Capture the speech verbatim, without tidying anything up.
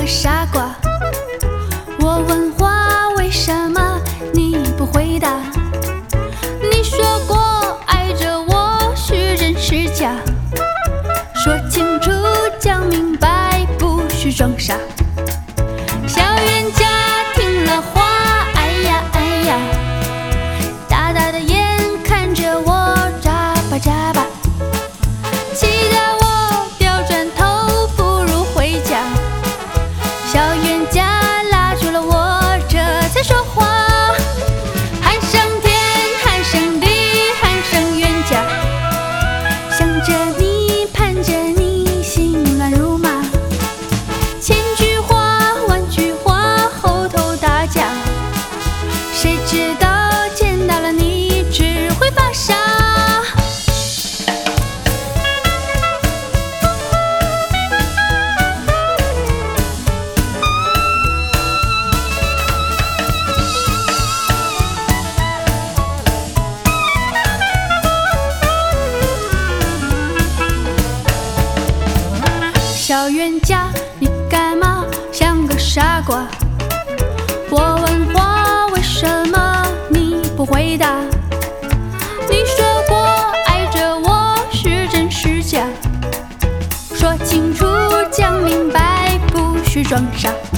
傻瓜。我问话为什么你不回答？你说过爱着我是真是假，说清楚讲明白，不许装傻。小冤家听了话，哎呀哎呀，大大的眼看着我眨巴眨巴，气得我掉转头不如回家。小冤家拉住了我，这才说话，喊声天，喊声地，喊声冤家，想着你，盼着你，心乱如麻。千句话，万句话，后头打架，谁知道见到了你只会发傻。小冤家，你干嘛像个傻瓜？我问话为什么你不回答？你说过爱着我是真是假，说清楚讲明白，不许装傻。